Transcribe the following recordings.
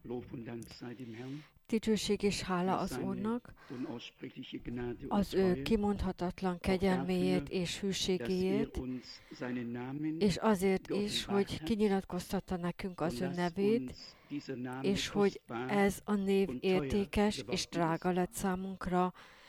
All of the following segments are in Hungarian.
Lob und Dank sei dem Herrn Dicsőség és hála für az seine Úrnak unaussprechliche Gnade und az ő Treue, kimondhatatlan kegyelméért és dass er hűségéért, uns seinen Namen és azért is, geoffenbart hogy hat kinyilatkoztatta nekünk und az ő dass nevét, uns dieser Name és hogy kostbar ez a név und teuer értékes és geworden drága ist. lett számunkra,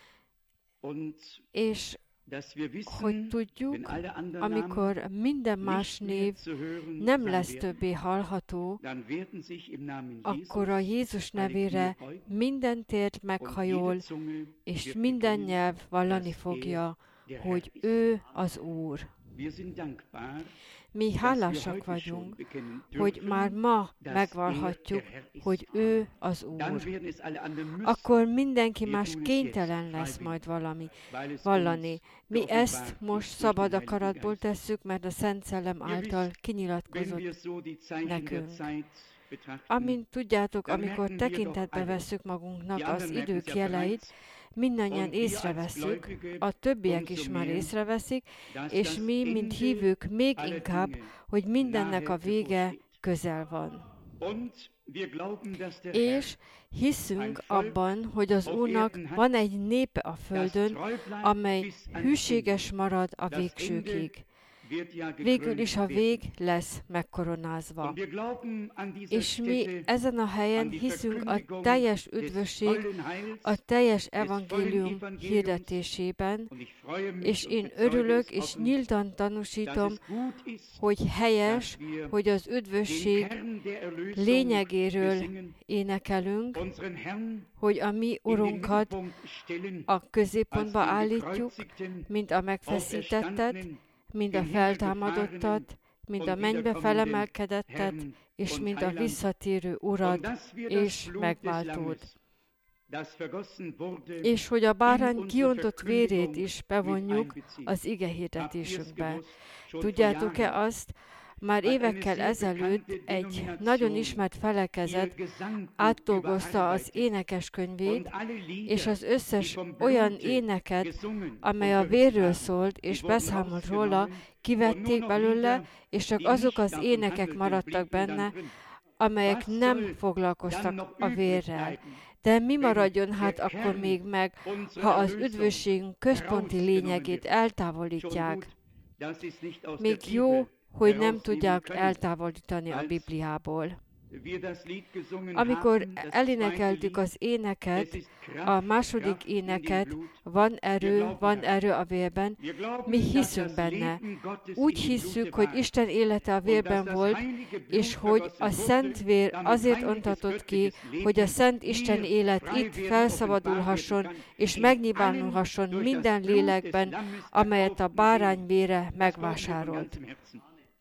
Und és dass wir hogy wissen, wenn tudjuk, alle anderen Namen amikor minden más nicht mehr név zu hören nem sein lesz werden, többé hallható, dann werden sich im Namen akkor a Jesus Jézus alle Knie nevére beugen minden tért und jede meghajol, Zunge és wird minden bekennen, nyelv vallani dass er fogja, der hogy Herr ist. ő az Úr. Wir sind dankbar, Mi dass wir hálásak heute schon vagyunk, bekennen hogy már dürfen, ma dass er megvallhatjuk, der Herr ist. hogy ő az Dann Úr. werden es alle anderen müssen. Akkor mindenki Wir más tun es kénytelen jetzt lesz majd freiwillig, weil es vallani. uns Mi ezt geoffenbart most ist durch szabad den Heiligen akaratból Geist. tesszük, mert a Szent Szellem Ihr által wisst, wenn kinyilatkozott wir so die Zeichen der nekünk. Zeit betrachten, Amint tudjátok, dann amikor merken wir doch tekintetbe alle, vesszük magunknak die az anderen merken es idők ja jeleit, bereits, mindannyian und wir als észreveszünk, Gläubige a többiek umso is már mehr, észreveszik, dass és das mi, mint Ende hívők, még aller inkább, Dinge hogy mindennek a nahe vége bevorsteht. közel van. Und wir glauben, dass der Herr És hiszünk ein Volk abban, hogy az auf Úrnak Erden hat, van egy népe a das földön, treu bleibt amely bis ans hűséges Ende. marad a Das végsőkig. Ende wird ja Végül gekrönt is a werden. vég lesz megkoronázva. Und wir glauben an dieser És mi Stätte ezen a an helyen die hiszünk a Verkündigung teljes des üdvösség, vollen Heils, a teljes des vollen evangélium Evangeliums. hirdetésében, Und ich freue mich és und én bezeuge örülök es és offen, nyíltan dass tanúsítom, es gut ist, hogy helyes, dass wir hogy az den üdvösség Kern der Erlösung lényegéről besingen, énekelünk, unseren Herrn hogy a mi in den Urunkat Mittelpunkt stellen, a középpontba als den állítjuk, gekreuzigten, mint a megfeszítettet, auferstandenen, mint a gen Himmel feltámadottat, mint a und mennybe wiederkommenden felemelkedettet, Herrn és und mint a Heiland. visszatérő Und Urat dass wir das és Blut des megváltót. Lammes, das vergossen wurde, És hogy a in bárány unsere kiontott vérét Verkündigung is mit bevonjuk einbeziehen. az ige Habt ihr es hirdetésünkbe. gewusst? Schon vor Tudjátok-e Jahren azt, már hat eine évekkel sehr ezelőtt bekannte egy nagyon Denomination ismert ihr felekezet Gesangbuch átdolgozta az überarbeitet énekeskönyvét, und alle és Lieder, az die összes vom olyan Blute éneket, gesungen amely und a berichtet vérről haben, szólt, die és wurden beszámolt róla, rausgenommen und nur kivették noch belőle, Lieder, és csak die azok nicht az davon énekek handelten, maradtak blieben dann benne, drin. amelyek Was nem soll dann foglalkoztak noch a übrig vérrel. bleiben, De mi wenn maradjon der hát akkor Kern még meg, unserer ha az Erlösung üdvösségünk központi herausgenommen lényegét wird? Schon eltávolítják? gut, dass sie es nicht aus der Még jó, Bibel hogy nem herausnehmen tudják können. eltávolítani a Als Bibliából. wir das Lied gesungen Amikor haben, das zweite elénekeltük Lied, az éneket, es ist a Kraft, második Kraft in dem éneket, Blut. van Wir erő, glauben van daran. erő a vérben, Wir glauben, mi dass hiszünk das benne. Leben Gottes Úgy in dem hisszük, Blute hogy war. Isten élete a Und dass vérben das volt, heilige Blut és hogy a vergossen szent wurde, vér damit azért heiliges, ontatott ki, göttliches hogy a Leben szent Isten hier élet frei itt werden, felszabadulhasson, offenbar werden és kann, in megnyilvánulhasson allen durch das minden Blut des lélekben, Lammes amelyet a erkauften bárány Seelen. vére Das glauben wir von megvásárolt. ganzem Herzen.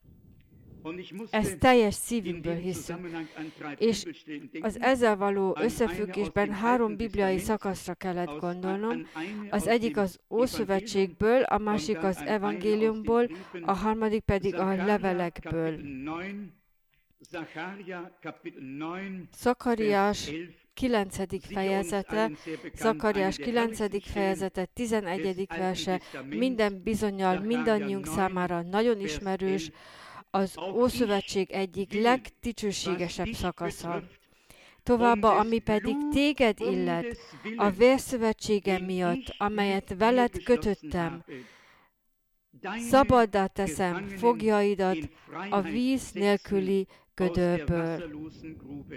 Und ich musste Ezt teljes in szívünkből dem hiszünk. Zusammenhang an drei És Bibelstellen az denken. ezzel való An eine aus összefüggésben dem 3 Alten bibliai Testament, szakaszra kellett gondolnom. an eine Az aus egyik dem az Evangelium Ószövetségből, a und másik dann az an eine aus den evangéliumból, Briefen. a harmadik pedig a Sacharja levelekből. Kapitel 9, Sacharja Kapitel 9, Szakariás Vers 11. 9. Sicher uns fejezete, allen sehr bekannt, Zakariás eine der 9. herrlichsten fejezete, Stellen 11. des Alten verse, Testaments, minden bizonnyal Sacharja mindannyiunk 9, számára nagyon Vers ismerős, 11. az Auch Ószövetség ich egyik will, legdicsőségesebb was dich szakasza. betrifft, Továbbá, des ami pedig téged illet, Blutbundes a willen, vérszövetségem den miatt, ich amelyet mit veled dir geschlossen kötöttem, habe, deine szabaddá teszem Gefangenen fogjaidat in a Freiheit víz setzen nélküli aus der gödörből. wasserlosen Grube.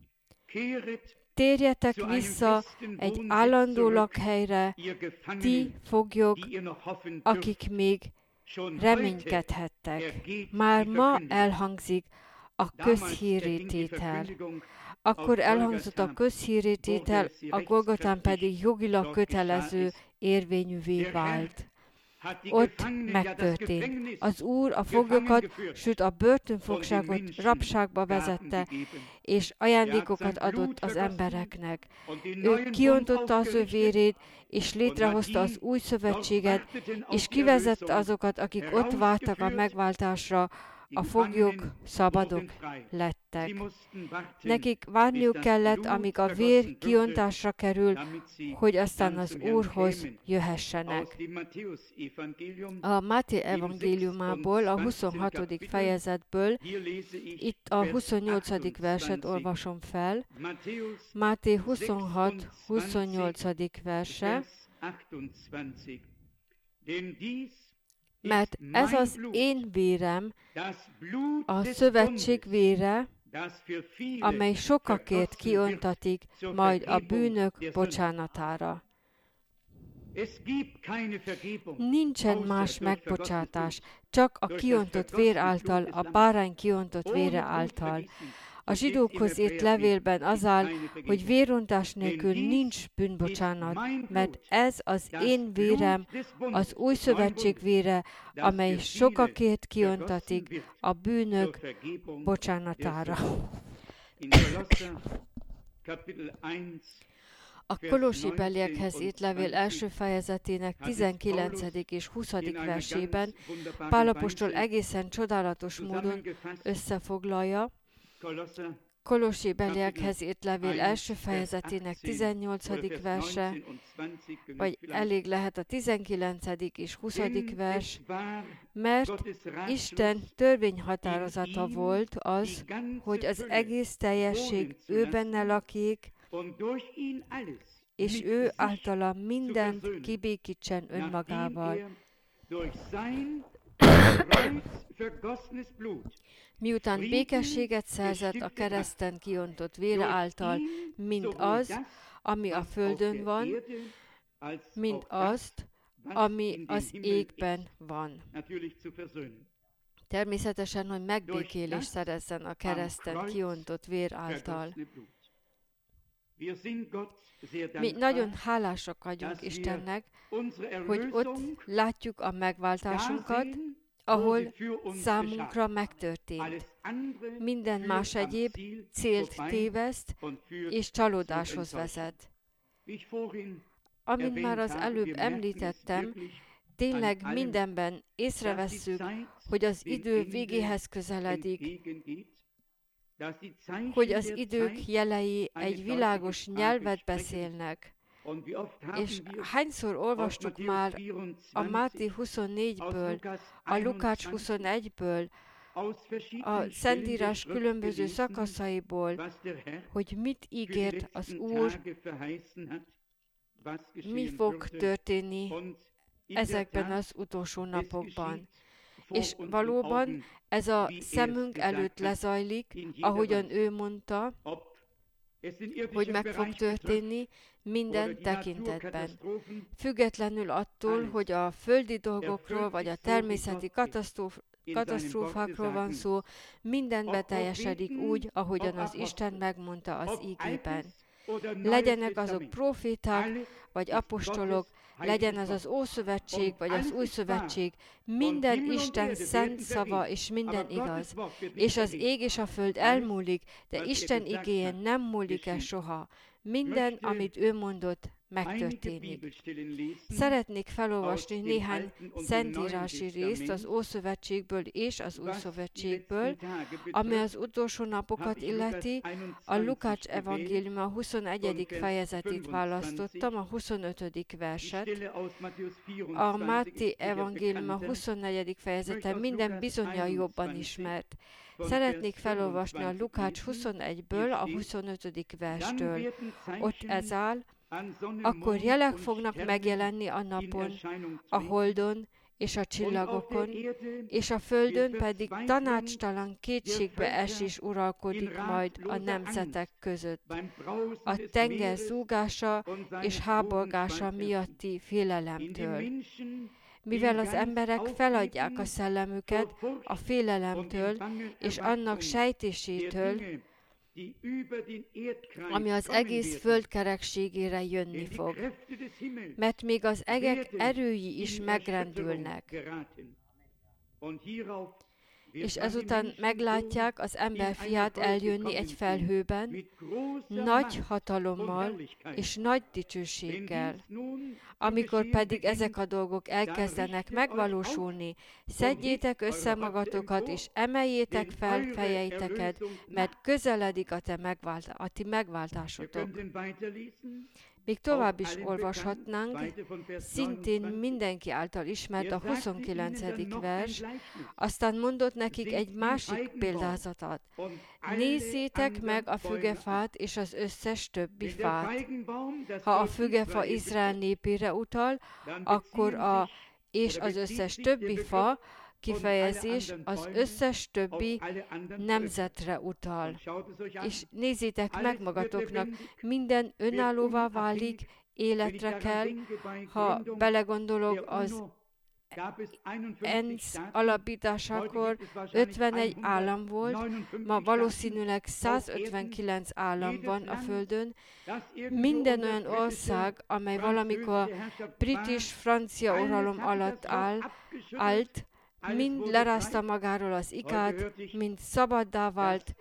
Kehret Térjetek zu einem vissza festen egy Wohnsitz állandó zurück, lakhelyre, ihr ti Gefangenen, foglyok, die ihr noch hoffen dürft. akik még Schon heute reménykedhettek. ergeht Már die ma Verkündigung. elhangzik a Damals erging die közhírététel. Verkündigung Akkor auf elhangzott a Golgatha, közhírététel, wurde sie a Golgotán rechtskräftig, pedig jogilag dort kötelező, geschah es. érvényűvé Der vált. Herr hat die Ott Gefangenen, ja das megtörtént. Gefängnis Az Úr a gefangen foglyokat, geführt sőt a und den börtönfogságot Menschen rabságba Gaben vezette, gegeben. és Er hat ajándékokat sein Blut adott az vergossen embereknek. und den Ő neuen Bund kiontotta az ő aufgerichtet vérét, és und hat létrehozta az die új dort szövetséget, warteten és auf die kivezette Erlösung azokat, akik ott vártak a herausgeführt megváltásra, a foglyok szabadok lettek. Nekik várniuk kellett, amíg a vér kiontásra kerül, hogy aztán az Úrhoz jöhessenek. A Máté evangéliumából, a 26. fejezetből, itt a 28. verset olvasom fel. Máté 26, 28. verse. Mert ez az én vérem, a szövetség vére, amely sokakért kiontatik majd a bűnök bocsánatára. Nincsen más megbocsátás, csak a kiontott vér által, a bárány kiontott vére által. A zsidókhoz írt levélben az áll, hogy vérontás nélkül nincs bűnbocsánat, mert ez az én vérem, az új szövetség vére, amely sokakért kiontatik a bűnök bocsánatára. A Kolossi beliekhez írt levél első fejezetének 19. és 20. versében Pál apostol egészen csodálatos módon összefoglalja. Kolossi beliekhez írt levél első fejezetének 18. verse, vagy elég lehet a 19. és 20. vers, mert Isten törvényhatározata volt az, hogy az egész teljesség ő benne lakik, és ő általa mindent kibékítsen önmagával. Miután békességet szerzett a kereszten kiontott vére által, mind az, ami a földön van, mind azt, ami az égben van. Természetesen, hogy megbékélés szerezzen a kereszten kiontott vér által. Mi nagyon hálásak vagyunk Istennek, hogy ott látjuk a megváltásunkat, ahol számunkra megtörtént. Minden más egyéb célt téveszt és csalódáshoz vezet. Amint már az előbb említettem, tényleg mindenben észrevesszük, hogy az idő végéhez közeledik, hogy az idők jelei egy világos nyelvet beszélnek. És hányszor olvastuk már a Máté 24-ből, a Lukács 21-ből, a Szentírás különböző szakaszaiból, hogy mit ígért az Úr, mi fog történni ezekben az utolsó napokban. És valóban ez a szemünk előtt lezajlik, ahogyan ő mondta, hogy meg fog történni minden tekintetben. Függetlenül attól, hogy a földi dolgokról vagy a természeti katasztrófákról van szó, minden beteljesedik úgy, ahogyan az Isten megmondta az ígében. Legyenek azok proféták vagy apostolok, legyen az az Ószövetség vagy az Új Szövetség, minden Isten szent szava és minden igaz. És az ég és a föld elmúlik, de Isten igéje nem múlik el soha. Minden, amit ő mondott, megtörténik. Szeretnék felolvasni néhány szentírási részt az Ószövetségből és az Új Szövetségből, ami az utolsó napokat illeti. A Lukács evangélium a 21. fejezetét választottam, a 25. verset. A Máté evangélium a 24. fejezete minden bizonnyal jobban ismert. Szeretnék felolvasni a Lukács 21-ből, a 25. verstől. Ott ez áll: akkor jelek fognak megjelenni a napon, a holdon és a csillagokon, és a földön pedig tanácstalan kétségbeesés uralkodik majd a nemzetek között. A tenger zúgása és háborgása miatti félelemtől. Mivel az emberek feladják a szellemüket a félelemtől és annak sejtésétől, ami az egész föld kerekségére jönni fog, mert még az egek erői is megrendülnek. és ezután meglátják az emberfiát eljönni egy felhőben, nagy hatalommal és nagy dicsőséggel. Amikor pedig ezek a dolgok elkezdenek megvalósulni, szedjétek össze magatokat, és emeljétek fel fejeiteket, mert közeledik a ti megváltásotok. Még tovább is olvashatnánk, szintén mindenki által ismert a 29. vers, aztán mondott nekik egy másik példázatot. Nézzétek meg a fügefát és az összes többi fát. Ha a fügefa Izrael népére utal, akkor és az összes többi fa kifejezés az összes többi nemzetre utal. És nézzétek meg magatoknak, minden önállóvá válik, életre kell. Ha belegondolok, az ENSZ alapításakor 51 állam volt, ma valószínűleg 159 állam van a Földön. Minden olyan ország, amely valamikor british-francia uralom alatt állt, mind lerázta magáról az igát, mind szabaddá vált.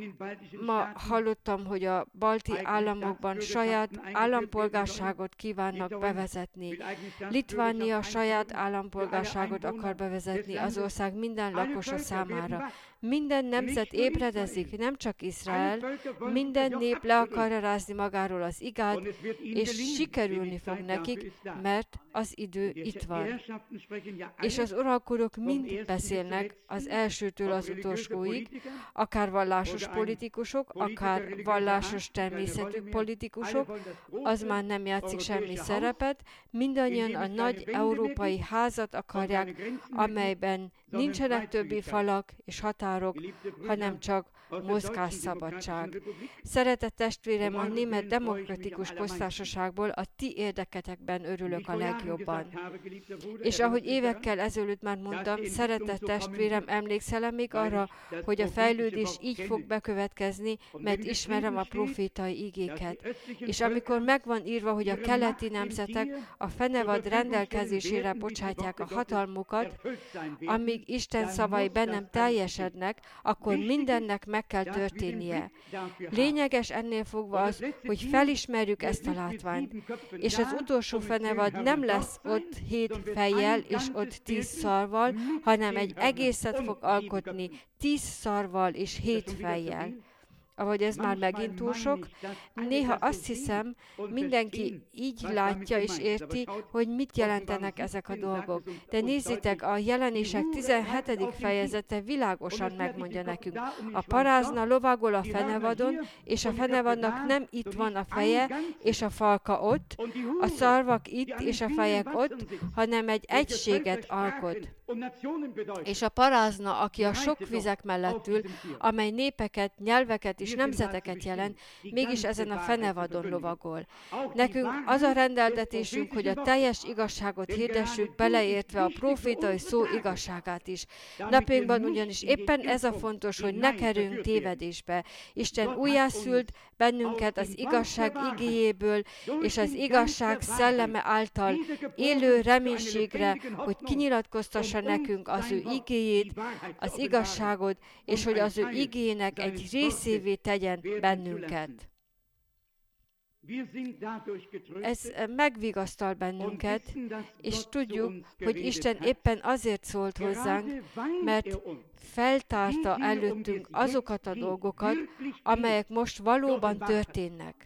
Ma hallottam, hogy a balti államokban saját állampolgárságot kívánnak bevezetni. Litvánia saját állampolgárságot akar bevezetni az ország minden lakosa számára. Minden nemzet ébredezik, nem csak Izrael, minden nép le akarja rázni magáról az igát, és sikerülni fog nekik, mert az idő itt van. És az uralkodók mind beszélnek az elsőtől az utolsóig, akár vallásos politikusok, akár vallásos természetű politikusok, az már nem játszik semmi szerepet, mindannyian a nagy európai házat akarják, amelyben nincsenek többi falak és határok, hanem csak mozgásszabadság. Szeretett testvérem, a Német Demokratikus Köztársaságból a ti érdeketekben örülök a legjobban. És ahogy évekkel ezelőtt már mondtam, szeretett testvérem, emlékszel még arra, hogy a fejlődés így fog bekövetkezni, mert ismerem a profétai igéket. És amikor megvan írva, hogy a keleti nemzetek a fenevad rendelkezésére bocsátják a hatalmukat, amíg Isten szavai bennem teljesednek, akkor mindennek meg kell történnie. Lényeges ennél fogva az, hogy felismerjük ezt a látványt. És az utolsó fenevad nem lesz ott 7 fejjel és ott 10 szarval, hanem egy egészet fog alkotni 10 szarval és 7 fejjel. Ahogy ez már megint túl sok, néha azt hiszem, mindenki így látja és érti, hogy mit jelentenek ezek a dolgok. De nézzétek, a Jelenések 17. fejezete világosan megmondja nekünk. A parázna lovagol a fenevadon, és a fenevadnak nem itt van a feje, és a falka ott, a szarvak itt, és a fejek ott, hanem egy egységet alkot. És a parázna, aki a sok vizek mellett ül, amely népeket, nyelveket és nemzeteket jelent, mégis ezen a fenevadon lovagol. Nekünk az a rendeltetésünk, hogy a teljes igazságot hirdessük, beleértve a profétai szó igazságát is. Napjainkban ugyanis éppen ez a fontos, hogy ne kerüljünk tévedésbe. Isten újjászült bennünket az igazság igéjéből, és az igazság szelleme által élő reménységre, hogy kinyilatkoztassa nekünk az ő igéjét, az igazságot, és hogy az ő igének egy részévé tegyen bennünket. Ez megvigasztal bennünket, és tudjuk, hogy Isten éppen azért szólt hozzánk, mert feltárta előttünk azokat a dolgokat, amelyek most valóban történnek.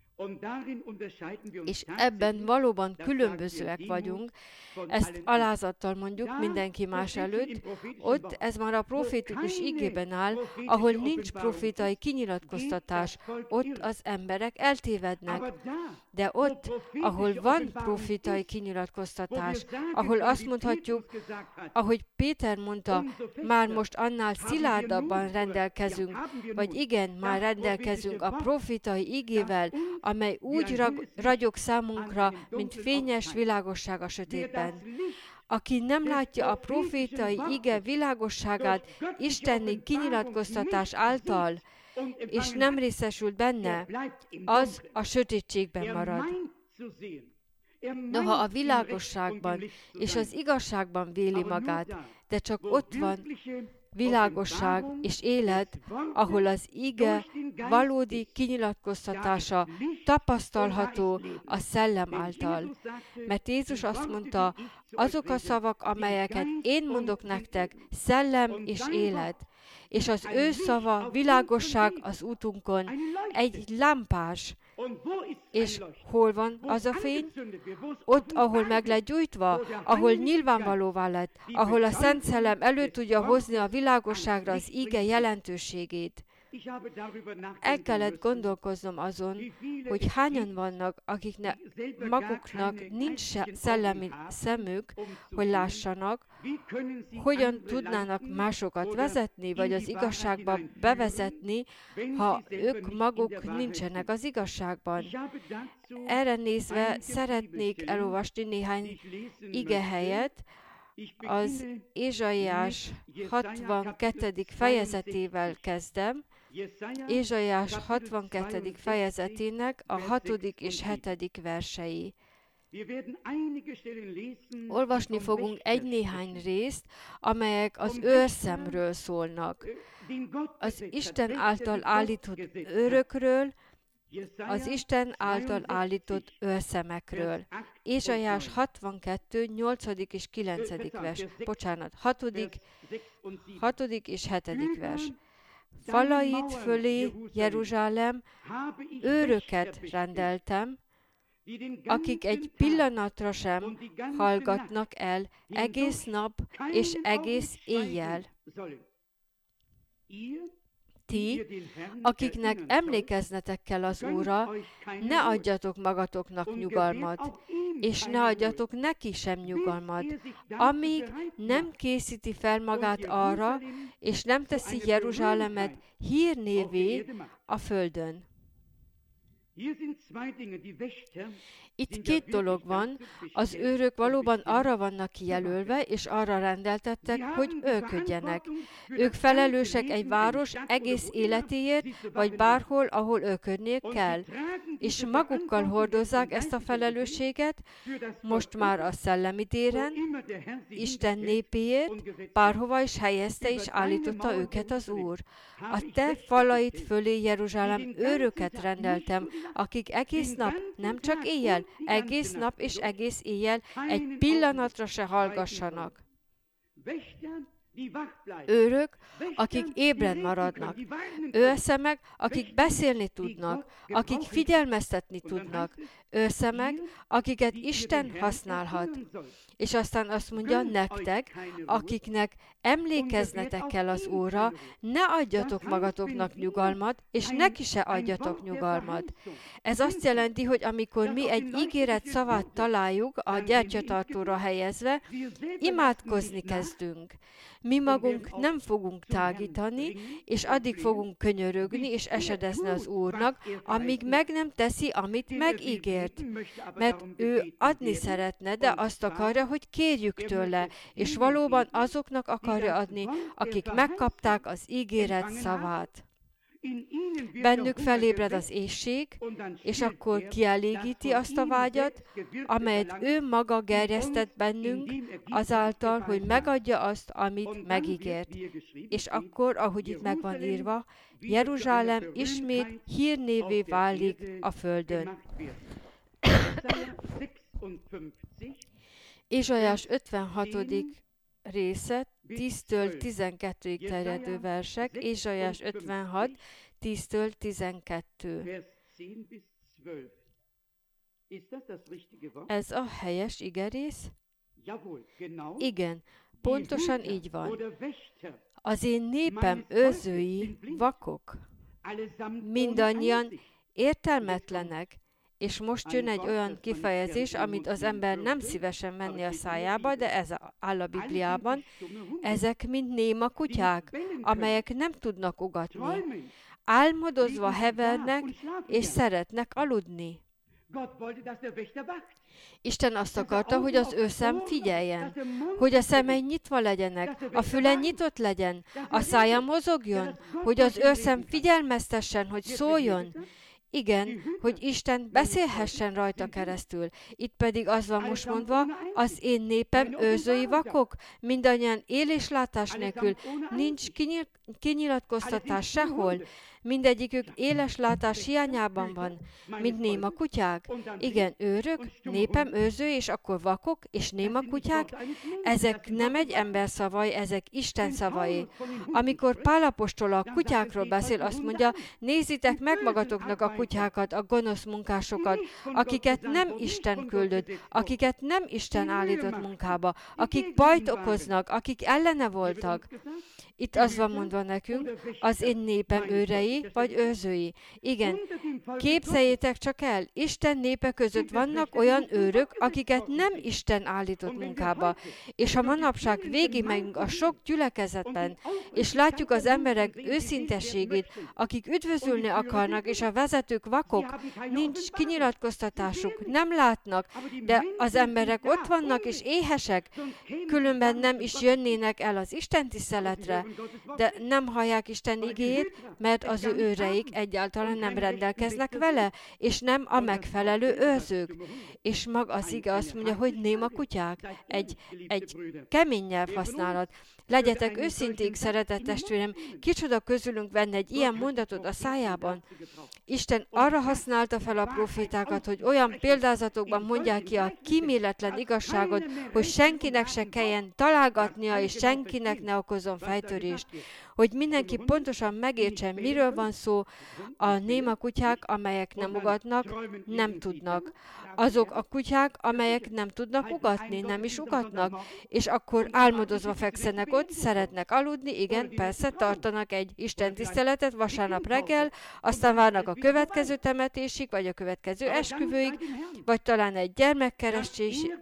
És ebben valóban különbözőek vagyunk, ezt alázattal mondjuk mindenki más előtt, ott ez már a profétikus igében áll, ahol nincs profétai kinyilatkoztatás, ott az emberek eltévednek. De ott, ahol van profétai kinyilatkoztatás, ahol azt mondhatjuk, ahogy Péter mondta, már most annál szilárdabban rendelkezünk, vagy igen, már rendelkezünk a profétai igével, amely úgy ragyog számunkra, mint fényes világosság a sötétben. Aki nem látja a profétai ige világosságát isteni kinyilatkoztatás által, és nem részesült benne, az a sötétségben marad. Noha a világosságban és az igazságban véli magát, de csak ott van, világosság és élet, ahol az ige valódi kinyilatkoztatása tapasztalható a szellem által. Mert Jézus azt mondta, azok a szavak, amelyeket én mondok nektek, szellem és élet, és az ő szava világosság az útunkon, egy lámpás. És hol van az a fény? Ott, ahol meg lett gyújtva, ahol nyilvánvalóvá lett, ahol a Szent Szellem elő tudja hozni a világosságra az ige jelentőségét. El kellett gondolkoznom azon, hogy hányan vannak, akiknek maguknak nincs szellemi szemük, hogy lássanak, hogyan tudnának másokat vezetni, vagy az igazságba bevezetni, ha ők maguk nincsenek az igazságban. Erre nézve szeretnék elolvasni néhány igehelyet, az Ézsaiás 62. fejezetével kezdem, Ézsaiás 62. fejezetének a 6. és 7. versei. Olvasni fogunk egy-néhány részt, amelyek az őrszemről szólnak. Az Isten által állított őrökről, az Isten által állított őrszemekről. Ézsaiás 62, 8. és 9. vers. Bocsánat, 6. és 7. vers. Falait fölé, Jeruzsálem, őröket rendeltem, akik egy pillanatra sem hallgatnak el egész nap és egész éjjel. Ti, akiknek emlékeznetek kell az Úrra, ne adjatok magatoknak nyugalmat, és ne adjatok neki sem nyugalmat, amíg nem készíti fel magát arra, és nem teszi Jeruzsálemet hírnévé a földön. Itt két dolog van, az őrök valóban arra vannak kijelölve, és arra rendeltettek, hogy őrködjenek. Ők felelősek egy város egész életéért, vagy bárhol, ahol őrködniük kell. És magukkal hordozzák ezt a felelősséget, most már a szellemi téren, Isten népéért, bárhova is helyezte és állította őket az Úr. A te falait fölé, Jeruzsálem, őröket rendeltem, akik egész nap, nem csak éjjel, egész nap és egész éjjel egy pillanatra se hallgassanak. Őrök, akik ébren maradnak. Őrszemek, akik beszélni tudnak, akik figyelmeztetni tudnak. Őrszemek, akiket Isten használhat. És aztán azt mondja, nektek, akiknek emlékeznetek kell az Úrra, ne adjatok magatoknak nyugalmat, és neki se adjatok nyugalmat. Ez azt jelenti, hogy amikor mi egy ígéret szavát találjuk a gyertyatartóra helyezve, imádkozni kezdünk. Mi magunk nem fogunk tágítani, és addig fogunk könyörögni és esedezni az Úrnak, amíg meg nem teszi, amit megígért. Mert ő adni szeretne, de azt akarja, hogy kérjük tőle, és valóban azoknak akarja adni, akik megkapták az ígéret szavát. Bennük felébred az éhség, és akkor kielégíti azt a vágyat, amelyet ő maga gerjesztett bennünk, azáltal, hogy megadja azt, amit megígért. És akkor, ahogy itt meg van írva, Jeruzsálem ismét hírnévé válik a földön. Ézsaiás 56. része, 10-től 12-ig terjedő versek, Ézsaiás 56, 10-től 12. Ez a helyes igerész? Igen, pontosan így van. Az én népem őrzői vakok, mindannyian értelmetlenek, és most jön egy olyan kifejezés, amit az ember nem szívesen venni a szájába, de ez áll a Bibliában. Ezek mind néma kutyák, amelyek nem tudnak ugatni. Álmodozva hevernek, és szeretnek aludni. Isten azt akarta, hogy az ő szem figyeljen, hogy a szemei nyitva legyenek, a füle nyitott legyen, a szája mozogjon, hogy az ő szem figyelmeztessen, hogy szóljon. Igen, hogy Isten beszélhessen rajta keresztül. Itt pedig az van most mondva, az én népem őrzői vakok, mindannyian él és látás nélkül, nincs kinyilatkoztatás sehol, mindegyikük éles látás hiányában van, mint néma kutyák. Igen, őrök, népem őrző, és akkor vakok, és néma kutyák, ezek nem egy ember szavai, ezek Isten szavai. Amikor Pál apostol a kutyákról beszél, azt mondja, nézzétek meg magatoknak a kutyákat, a gonosz munkásokat, akiket nem Isten küldött, akiket nem Isten állított munkába, akik bajt okoznak, akik ellene voltak. Itt az van mondva nekünk, az én népem őrei vagy őrzői. Igen, képzeljétek csak el, Isten népe között vannak olyan őrök, akiket nem Isten állított munkába. És ha manapság végigmegyünk a sok gyülekezetben, és látjuk az emberek őszintességét, akik üdvözülni akarnak, és a vezetők vakok, nincs kinyilatkoztatásuk, nem látnak, de az emberek ott vannak és éhesek, különben nem is jönnének el az Isten tiszteletre, de nem hallják Isten igéjét, mert az ő őreik egyáltalán nem rendelkeznek vele, és nem a megfelelő őrzők. És maga az ige azt mondja, hogy néma kutyák, egy kemény nyelvhasználat. Legyetek őszinték, szeretett testvérem, kicsoda közülünk venne egy ilyen mondatot a szájában. Isten arra használta fel a profétákat, hogy olyan példázatokban mondják ki a kíméletlen igazságot, hogy senkinek se kelljen találgatnia, és senkinek ne okozon fejtörést. Hogy mindenki pontosan megértsen, miről van szó, a néma kutyák, amelyek nem ugatnak, nem tudnak. Azok a kutyák, amelyek nem tudnak ugatni, nem is ugatnak, és akkor álmodozva fekszenek ott, szeretnek aludni, igen, persze, tartanak egy istentiszteletet vasárnap reggel, aztán várnak a következő temetésig, vagy a következő esküvőig, vagy talán egy gyermekkeresztésig,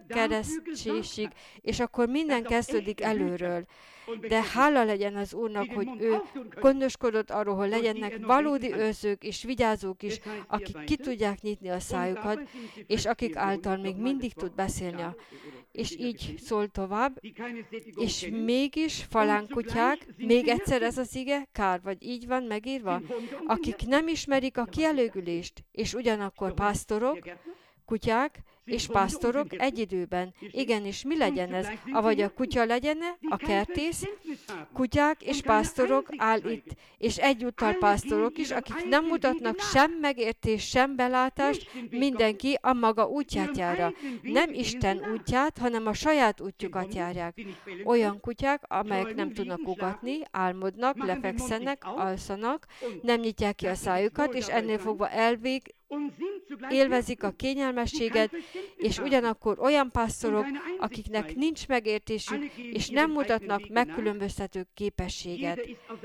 és akkor minden kezdődik előről. De hála legyen az Úrnak, hogy ő gondoskodott arról, hogy legyenek valódi őrzők és vigyázók is, akik ki tudják nyitni a szájukat, és akik által még mindig tud beszélni. És így szól tovább, és mégis falánkutyák, még egyszer ez az ige, kár, vagy így van megírva, akik nem ismerik a kielégülést, és ugyanakkor pásztorok, kutyák és pásztorok egy időben. Igenis, mi legyen ez? Avagy a kutya legyen-e, a kertész? Kutyák és pásztorok áll itt, és egyúttal pásztorok is, akik nem mutatnak sem megértést, sem belátást, mindenki a maga útját járja. Nem Isten útját, hanem a saját útjukat járják. Olyan kutyák, amelyek nem tudnak ugatni, álmodnak, lefekszenek, alszanak, nem nyitják ki a szájukat, és ennél fogva élvezik a kényelmességet, és ugyanakkor olyan pásztorok, akiknek nincs megértésük, és nem mutatnak megkülönböztető képességet.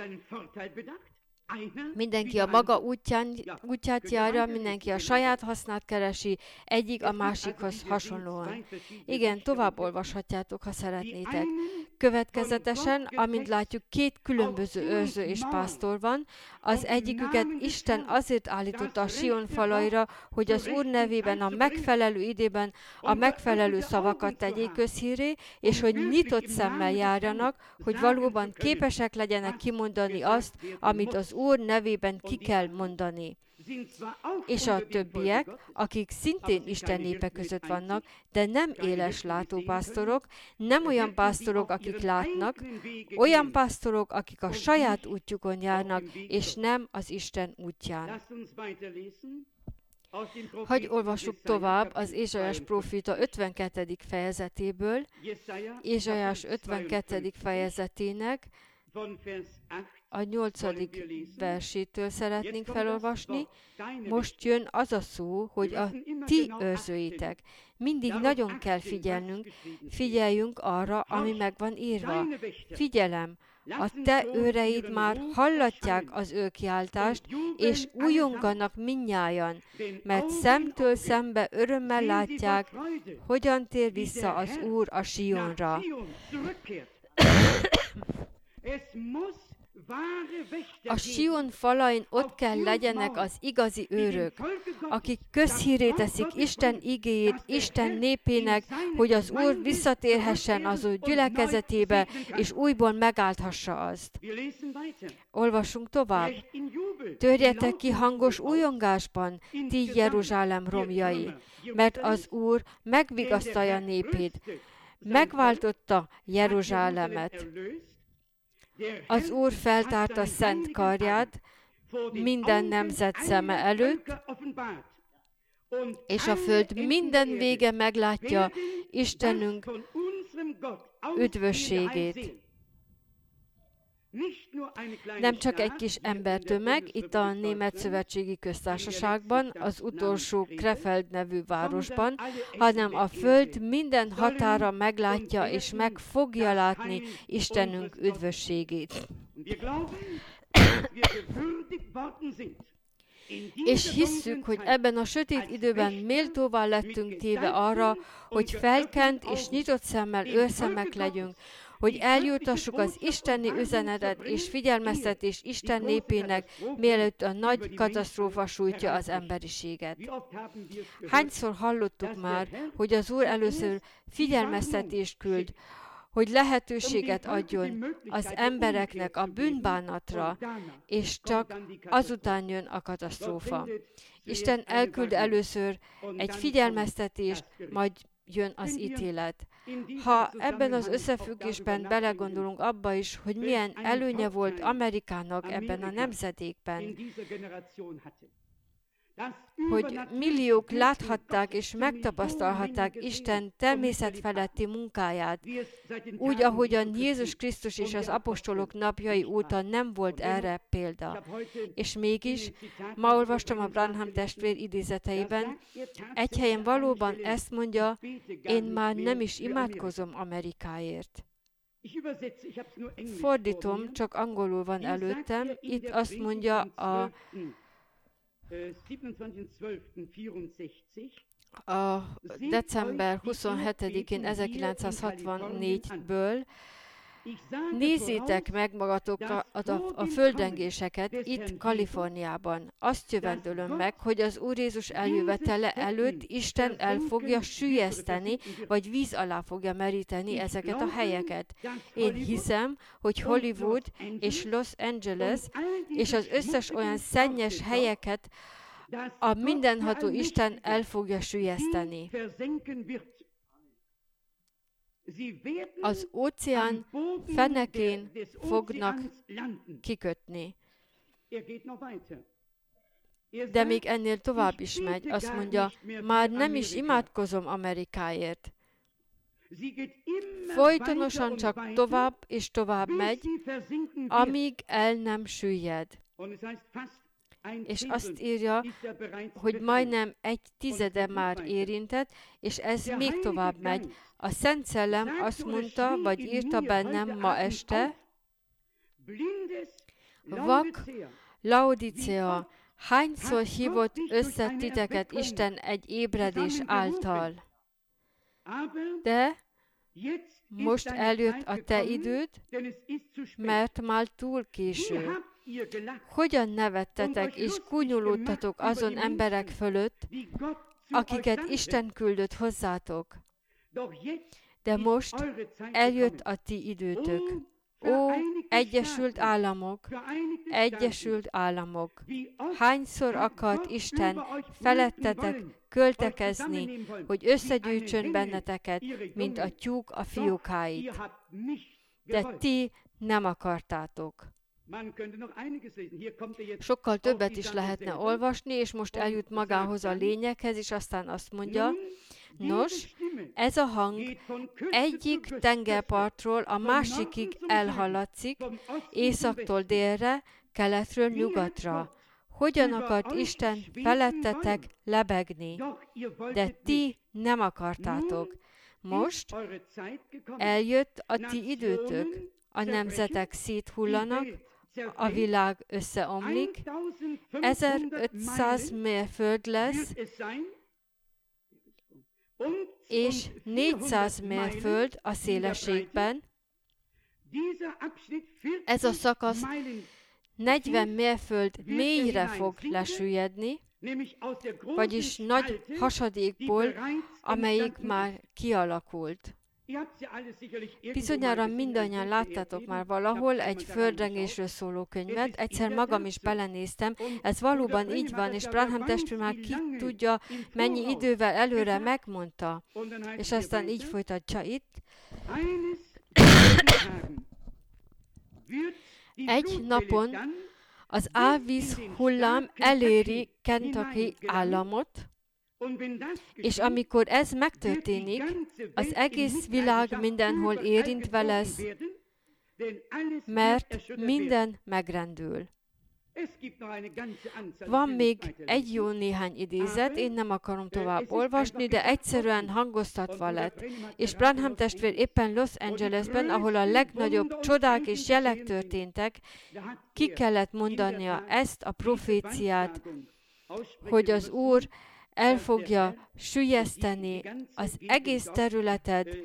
Mindenki a maga útját járja, mindenki a saját hasznát keresi, egyik a másikhoz hasonlóan. Igen, tovább olvashatjátok, ha szeretnétek. Következetesen, amint látjuk, két különböző őrző és pásztor van, az egyiküket Isten azért állította a Sion falaira, hogy az Úr nevében a megfelelő időben a megfelelő szavakat tegyék közhírré, és hogy nyitott szemmel járjanak, hogy valóban képesek legyenek kimondani azt, amit az Úr nevében ki kell mondani. És a többiek, akik szintén Isten népe között vannak, de nem éles látópásztorok, nem olyan pásztorok, akik látnak, olyan pásztorok, akik a saját útjukon járnak, és nem az Isten útján. Hagy olvassuk tovább az Ézsaiás próféta 52. fejezetéből, Ézsaiás 52. fejezetének a 8. versétől szeretnénk felolvasni. Most jön az a szó, hogy a ti őrzőitek. Mindig nagyon kell figyelnünk, figyeljünk arra, ami meg van írva. Figyelem, a te őreid már hallatják az ő kiáltást, és újonganak mindnyájan, mert szemtől szembe örömmel látják, hogyan tér vissza az Úr a Sionra. A Sion falain ott kell legyenek az igazi őrök, akik közhírré teszik Isten igéjét Isten népének, hogy az Úr visszatérhessen az ő gyülekezetébe, és újból megáldhassa azt. Olvasunk tovább. Törjetek ki hangos újongásban, ti Jeruzsálem romjai, mert az Úr megvigasztalja népét, megváltotta Jeruzsálemet. Az Úr feltárta szent karját minden nemzet szeme előtt, és a föld minden vége meglátja Istenünk üdvösségét. Nem csak egy kis embertömeg itt a Német Szövetségi Köztársaságban, az utolsó Krefeld nevű városban, hanem a föld minden határa meglátja és meg fogja látni Istenünk üdvösségét. És hisszük, hogy ebben a sötét időben méltóvá lettünk téve arra, hogy felkent és nyitott szemmel őrszemek legyünk, hogy eljutassuk az isteni üzenetet és figyelmeztetés Isten népének, mielőtt a nagy katasztrófa sújtja az emberiséget. Hányszor hallottuk már, hogy az Úr először figyelmeztetést küld, hogy lehetőséget adjon az embereknek a bűnbánatra, és csak azután jön a katasztrófa. Isten elküld először egy figyelmeztetést, majd jön az ítélet. Ha ebben az összefüggésben belegondolunk abba is, hogy milyen előnye volt Amerikának ebben a nemzedékben, hogy milliók láthatták és megtapasztalhatták Isten természetfeletti munkáját, úgy, ahogyan Jézus Krisztus és az apostolok napjai óta nem volt erre példa. És mégis, ma olvastam a Branham testvér idézeteiben, egy helyen valóban ezt mondja, én már nem is imádkozom Amerikáért. Fordítom, csak angolul van előttem, itt azt mondja a december 27-én 1964-ből, nézzétek meg magatokat a földrengéseket itt Kaliforniában. Azt jövendőlöm meg, hogy az Úr Jézus eljövetele előtt Isten el fogja süllyeszteni, vagy víz alá fogja meríteni ezeket a helyeket. Én hiszem, hogy Hollywood és Los Angeles és az összes olyan szennyes helyeket a mindenható Isten el fogja süllyeszteni. Az óceán fenekén fognak kikötni. De még ennél tovább is megy. Azt mondja, már nem is imádkozom Amerikáért. Folytonosan csak tovább és tovább megy, amíg el nem süllyed. És azt írja, hogy majdnem 1/10 már érintett, és ez még tovább megy. A Szent Szellem azt mondta, vagy írta bennem ma este, vak Laodicea, hányszor hívott össze titeket Isten egy ébredés által? De most eljött a te időd, mert már túl késő. Hogyan nevettetek és kúnyolódtatok azon emberek fölött, akiket Isten küldött hozzátok? De most eljött a ti időtök. Ó, Egyesült Államok, Egyesült Államok! Hányszor akart Isten felettetek költekezni, hogy összegyűjtsön benneteket, mint a tyúk a fiókáit. De ti nem akartátok. Sokkal többet is lehetne olvasni, és most eljut magához a lényeghez, és aztán azt mondja, nos, ez a hang egyik tengerpartról a másikig elhallatszik, északtól délre, keletről nyugatra. Hogyan akart Isten felettetek lebegni? De ti nem akartátok. Most eljött a ti időtök. A nemzetek széthullanak, a világ összeomlik, 1500 mérföld lesz, és 400 mérföld a szélességben, Ez a szakasz 40 mérföld mélyre fog lesüllyedni, vagyis nagy hasadékból, amelyik már kialakult. Bizonyára mindannyian láttátok már valahol egy földrengésről szóló könyvet, egyszer magam is belenéztem, ez valóban így van, és Branham testvér már ki tudja, mennyi idővel előre megmondta, és aztán így folytatja itt. Egy napon az árvíz hullám eléri Kentucky államot, és amikor ez megtörténik, az egész világ mindenhol érintve lesz, mert minden megrendül. Van még egy jó néhány idézet, én nem akarom tovább olvasni, de egyszerűen hangoztatva lett. És Branham testvér éppen Los Angelesben, ahol a legnagyobb csodák és jelek történtek, ki kellett mondania ezt a proféciát, hogy az Úr el fogja süllyeszteni az egész területet,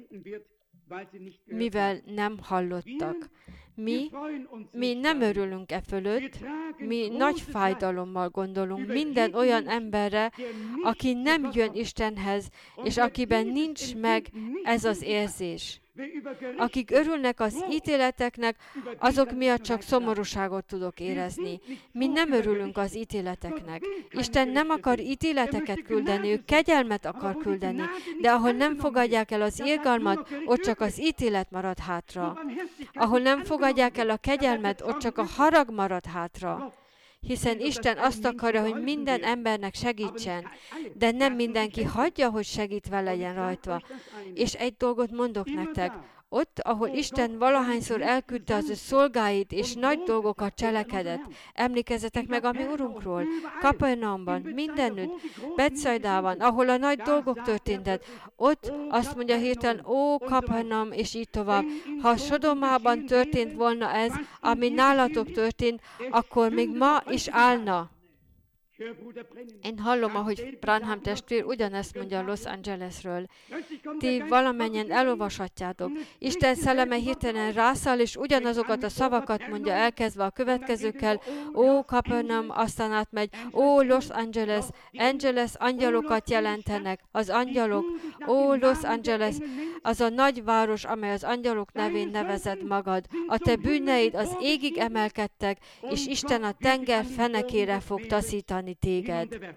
mivel nem hallottak. Mi nem örülünk e fölött, mi nagy fájdalommal gondolunk minden olyan emberre, aki nem jön Istenhez, és akiben nincs meg ez az érzés. Akik örülnek az ítéleteknek, azok miatt csak szomorúságot tudok érezni. Mi nem örülünk az ítéleteknek. Isten nem akar ítéleteket küldeni, ő kegyelmet akar küldeni, de ahol nem fogadják el az irgalmat, ott csak az ítélet marad hátra. Ahol nem fogadják el a kegyelmet, ott csak a harag marad hátra. Hiszen Isten azt akarja, hogy minden embernek segítsen, de nem mindenki hagyja, hogy segítve legyen rajta. És egy dolgot mondok nektek, ott, ahol Isten valahányszor elküldte az ő szolgáit, és nagy dolgokat cselekedett. Emlékezzetek meg a mi Urunkról, Kapernaumban, mindenütt, Betsaidában, ahol a nagy dolgok történtek. Ott azt mondja hirtelen, ó, Kapernaum, és így tovább. Ha Sodomában történt volna ez, ami nálatok történt, akkor még ma is állna. Én hallom, ahogy Branham testvér ugyanezt mondja Los Angelesről. Ti valamennyien elolvashatjátok. Isten szelleme hirtelen rászáll, és ugyanazokat a szavakat mondja elkezdve a következőkkel. Ó, Kapernaum, aztán átmegy. Ó, Los Angeles, Angeles angyalokat jelentenek. Az angyalok. Ó, Los Angeles, az a nagy város, amely az angyalok nevén nevezed magad. A te bűneid az égig emelkedtek, és Isten a tenger fenekére fog taszítani téged.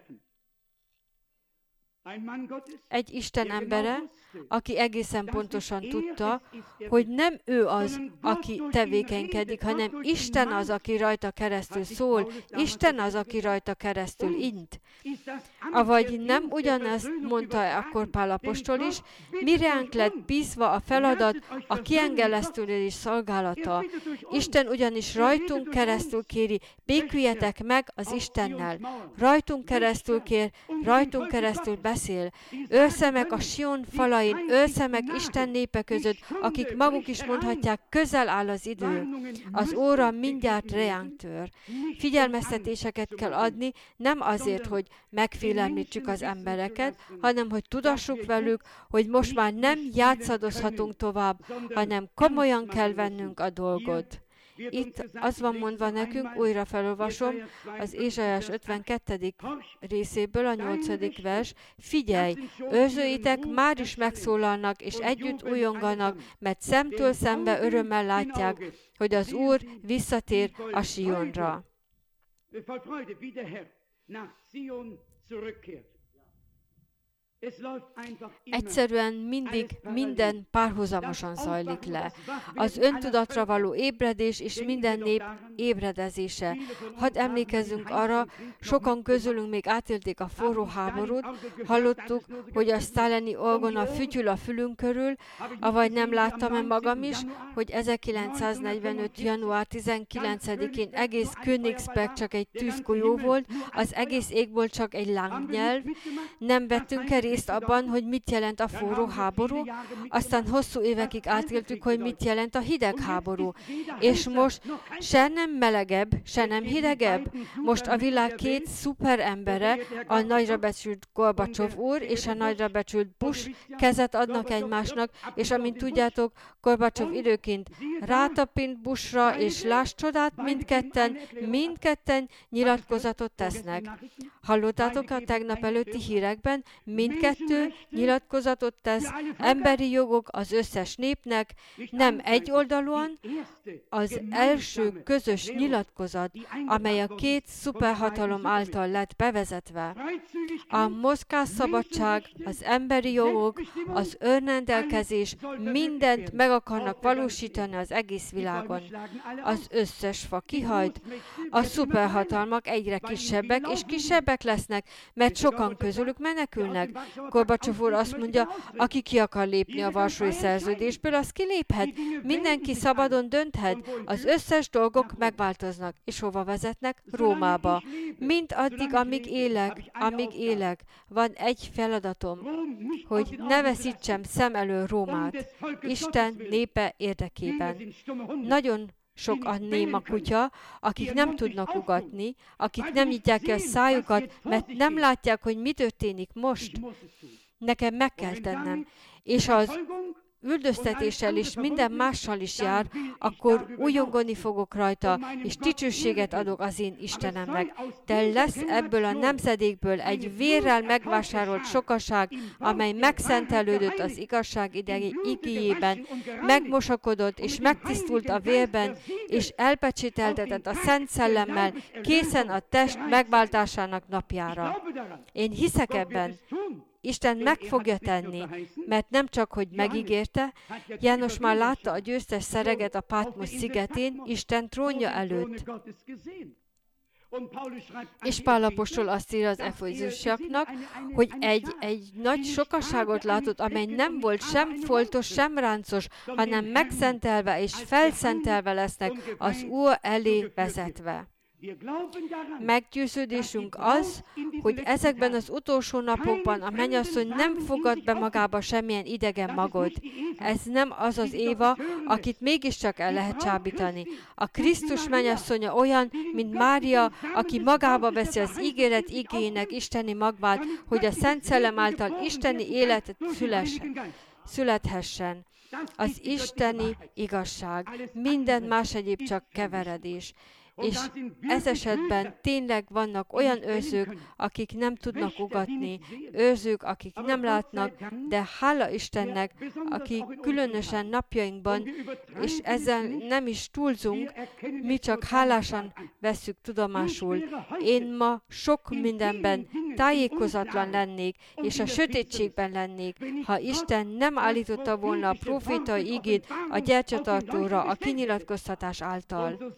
Egy Isten embere, aki egészen pontosan tudta, hogy nem ő az, aki tevékenykedik, hanem Isten az, aki rajta keresztül szól, Isten az, aki rajta keresztül int. Avagy nem ugyanezt mondta akkor Pál apostol is, mi ránk lett bízva a feladat, a kiengelesztülés szolgálata. Isten ugyanis rajtunk keresztül kéri, béküljetek meg az Istennel. Rajtunk keresztül kér, rajtunk keresztül beszél. Őrszemek a Sion falain, őrszemek Isten népe között, akik maguk is mondhatják, közel áll az idő. Az óra mindjárt reánk tör. Figyelmeztetéseket kell adni, nem azért, hogy megfélemlítsük az embereket, hanem hogy tudassuk velük, hogy most már nem játszadozhatunk tovább, hanem komolyan kell vennünk a dolgot. Itt az van mondva nekünk, újra felolvasom, az Ézsaiás 52. részéből a 8. vers, figyelj, őrzőitek már is megszólalnak, és együtt újonganak, mert szemtől szembe örömmel látják, hogy az Úr visszatér a Sionra. Egyszerűen mindig minden párhuzamosan zajlik le. Az öntudatra való ébredés és minden nép ébredezése. Hadd emlékezzünk arra, sokan közülünk még átélték a forró háborút, hallottuk, hogy a sztálini orgona fütyül a fülünk körül, avagy nem láttam-e magam is, hogy 1945. január 19-én egész Königsberg csak egy tűzgolyó volt, az egész égból csak egy lángnyelv, nem vettünk el részt abban, hogy mit jelent a forró háború, aztán hosszú évekig átéltük, hogy mit jelent a hidegháború. És most se nem melegebb, se nem hidegebb. Most a világ két szuperembere, a nagyra becsült Gorbacsov úr és a nagyra becsült Bush kezet adnak egymásnak, és amint tudjátok, Gorbacsov időként rátapint Bushra, és láss csodát, mindketten nyilatkozatot tesznek. Hallottátok a tegnap előtti hírekben? Mindkettő nyilatkozatot tesz, emberi jogok az összes népnek, nem egyoldalúan, az első közös nyilatkozat, amely a két szuperhatalom által lett bevezetve. A mozgásszabadság, az emberi jogok, az önrendelkezés, mindent meg akarnak valósítani az egész világon. Az összes fa kihajt, a szuperhatalmak egyre kisebbek és kisebbek lesznek, mert sokan közülük menekülnek. Gorbacsov úr azt mondja, aki ki akar lépni a Varsói Szerződésből, az kiléphet. Mindenki szabadon dönthet. Az összes dolgok megváltoznak. És hova vezetnek? Rómába. Mind addig, amíg élek, van egy feladatom, hogy ne veszítsem szem elől Rómát, Isten népe érdekében. Nagyon sok a néma kutya, akik nem tudnak ugatni, akik nem nyitják ki a szájukat, mert nem látják, hogy mi történik most. Nekem meg kell tennem. És az üldöztetéssel és minden mással is jár, akkor újongani fogok rajta, és dicsőséget adok az én Istenemnek. De lesz ebből a nemzedékből egy vérrel megvásárolt sokaság, amely megszentelődött az igazság igéjében, megmosakodott és megtisztult a vérben, és elpecsételtetett a Szent Szellemmel, készen a test megváltásának napjára. Én hiszek ebben. Isten meg fogja tenni, mert nem csak, hogy megígérte, János már látta a győztes sereget a Patmos szigetén, Isten trónja előtt. És Pál apostol azt írja az efézusiaknak, hogy egy nagy sokaságot látott, amely nem volt sem foltos, sem ráncos, hanem megszentelve és felszentelve lesznek az Úr elé vezetve. Meggyőződésünk az, hogy ezekben az utolsó napokban a mennyasszony nem fogad be magába semmilyen idegen magot. Ez nem az az Éva, akit mégiscsak el lehet csábítani. A Krisztus mennyasszonya olyan, mint Mária, aki magába veszi az ígéret igének isteni magvát, hogy a Szent Szellem által isteni életet születhessen. Az isteni igazság. Minden más egyéb csak keveredés. És ez esetben tényleg vannak olyan őrzők, akik nem tudnak ugatni, őrzők, akik nem látnak, de hála Istennek, akik különösen napjainkban, és ezzel nem is túlzunk, mi csak hálásan vesszük tudomásul. Én ma sok mindenben tájékozatlan lennék, és a sötétségben lennék, ha Isten nem állította volna a profétai igét a gyertyatartóra a kinyilatkoztatás által.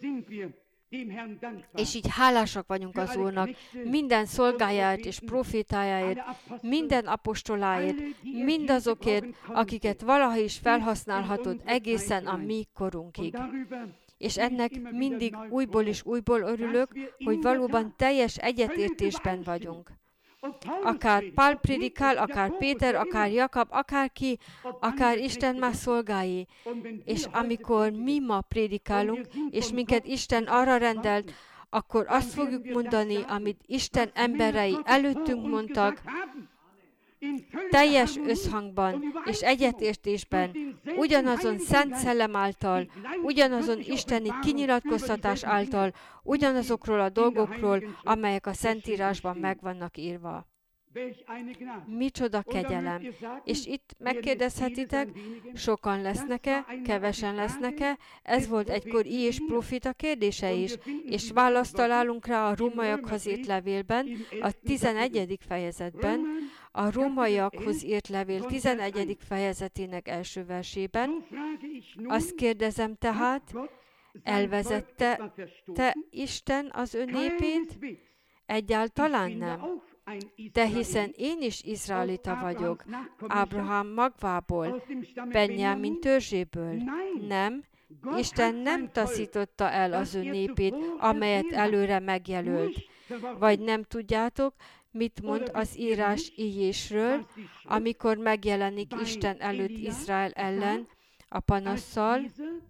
És így hálásak vagyunk az Úrnak minden szolgájáért és profétájáért, minden apostoláért, mindazokért, akiket valaha is felhasználhatod egészen a mi korunkig. És ennek mindig újból és újból örülök, hogy valóban teljes egyetértésben vagyunk. Akár Pál prédikál, akár Péter, akár Jakab, akárki, akár Isten más szolgái. És amikor mi ma prédikálunk, és minket Isten arra rendelt, akkor azt fogjuk mondani, amit Isten emberei előttünk mondtak, teljes összhangban és egyetértésben, ugyanazon Szent Szellem által, ugyanazon isteni kinyilatkoztatás által, ugyanazokról a dolgokról, amelyek a Szentírásban meg vannak írva. Micsoda kegyelem! És itt megkérdezhetitek, sokan lesznek-e, kevesen lesznek-e? Ez volt egykor és profita kérdése is, és választ találunk rá a rómaiakhoz írt levélben, a 11. fejezetben, a rómaiakhoz írt levél 11. fejezetének első versében. Azt kérdezem tehát, elvezette te Isten az ő népét? Egyáltalán nem. De hiszen én is izraelita vagyok, Ábrahám magvából, Benjamin törzséből. Nem, Isten nem taszította el az ő népét, amelyet előre megjelölt. Vagy nem tudjátok, mit mond az írás Íjésről, amikor megjelenik Isten előtt Izrael ellen a panasszal,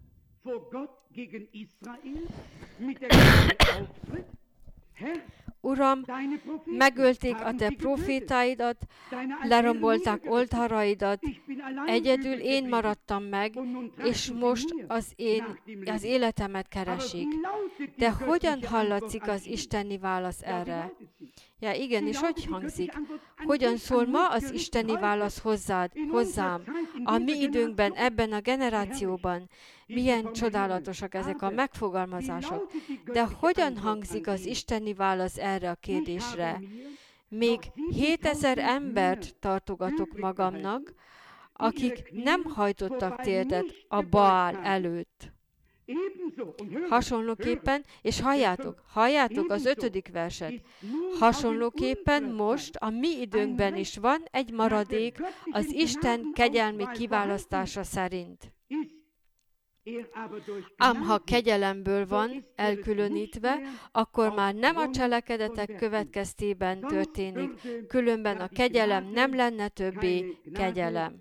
Uram, megölték a te profétáidat, lerombolták oltáraidat, egyedül én maradtam meg, és most az életemet keresik. De hogyan hallatszik az isteni válasz erre? Ja, igen, és hogy hangzik? Hogyan szól ma az isteni válasz hozzám, a mi időnkben, ebben a generációban? Milyen csodálatosak ezek a megfogalmazások. De hogyan hangzik az isteni válasz erre a kérdésre? Még 7000 embert tartogatok magamnak, akik nem hajtottak térdet a Baál előtt. Hasonlóképpen, és halljátok az 5. verset, hasonlóképpen most a mi időnkben is van egy maradék az Isten kegyelmi kiválasztása szerint. Ám ha kegyelemből van elkülönítve, akkor már nem a cselekedetek következtében történik, különben a kegyelem nem lenne többé kegyelem.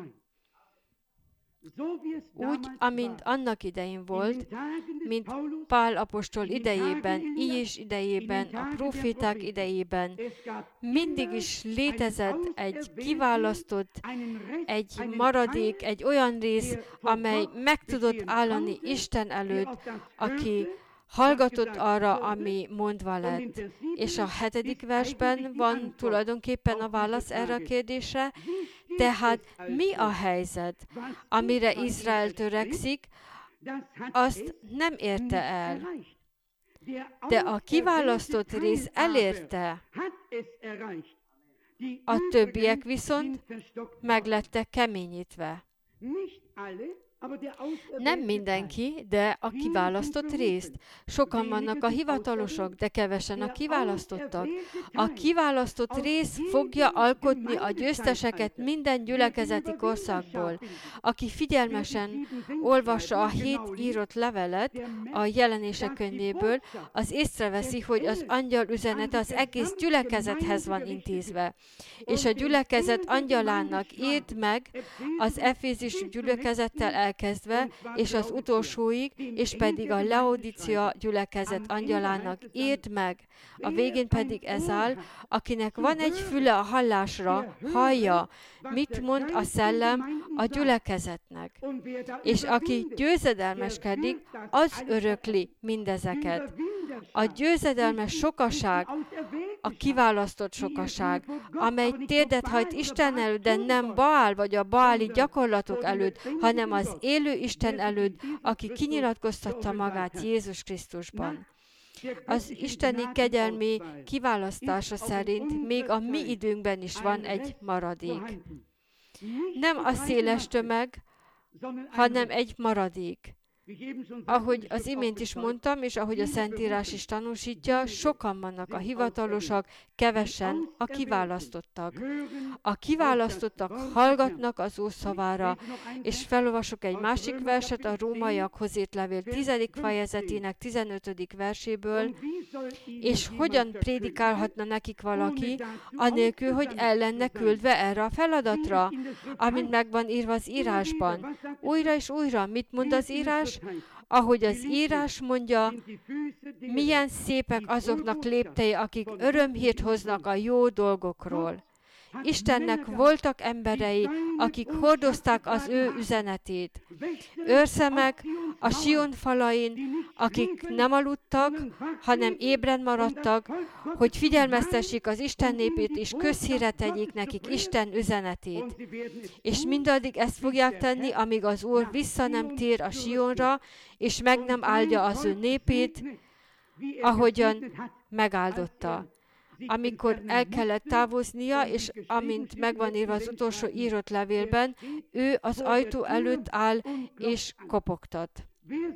Úgy, amint annak idején volt, mint Pál apostol idejében, Íjés idejében, a proféták idejében, mindig is létezett egy kiválasztott, egy maradék, egy olyan rész, amely meg tudott állani Isten előtt, aki hallgatott arra, ami mondva lett. És a 7. versben van tulajdonképpen a válasz erre a kérdésre. Tehát mi a helyzet, amire Izrael törekszik, azt nem érte el. De a kiválasztott rész elérte. A többiek viszont meglettek keményítve. Nem mindenki, de a kiválasztott részt. Sokan vannak a hivatalosok, de kevesen a kiválasztottak. A kiválasztott rész fogja alkotni a győzteseket minden gyülekezeti korszakból. Aki figyelmesen olvassa a 7 írott levelet a Jelenések könyvéből, az észreveszi, hogy az angyal üzenete az egész gyülekezethez van intézve. És a gyülekezet angyalának írt meg az efézusi gyülekezettel elkezdve, és az utolsóig, és pedig a Laodicea gyülekezet angyalának írt meg. A végén pedig ez áll, akinek van egy füle a hallásra, hallja, mit mond a szellem a gyülekezetnek. És aki győzedelmeskedik, az örökli mindezeket. A győzedelmes sokaság, a kiválasztott sokaság, amely térdet hajt Isten előtt, de nem Baál vagy a baáli gyakorlatok előtt, hanem az élő Isten előtt, aki kinyilatkoztatta magát Jézus Krisztusban. Az isteni kegyelmi kiválasztása szerint még a mi időnkben is van egy maradék. Nem a széles tömeg, hanem egy maradék. Ahogy az imént is mondtam, és ahogy a Szentírás is tanúsítja, sokan vannak a hivatalosak, kevesen a kiválasztottak. A kiválasztottak hallgatnak az Úr szavára, és felolvasok egy másik verset a Rómaiakhoz írt levél 10. fejezetének 15. verséből, és hogyan prédikálhatna nekik valaki, anélkül, hogy el lenne küldve erre a feladatra, amint meg van írva az írásban. Újra és újra, mit mond az írás? Ahogy az írás mondja, milyen szépek azoknak léptei, akik örömhírt hoznak a jó dolgokról. Istennek voltak emberei, akik hordozták az ő üzenetét. Őrszemek a Sion falain, akik nem aludtak, hanem ébren maradtak, hogy figyelmeztessék az Isten népét, és közhíre tegyék nekik Isten üzenetét. És mindaddig ezt fogják tenni, amíg az Úr vissza nem tér a Sionra, és meg nem áldja az ő népét, ahogyan megáldotta. Amikor el kellett távoznia, és amint megvan írva az utolsó írott levélben, ő az ajtó előtt áll és kopogtat.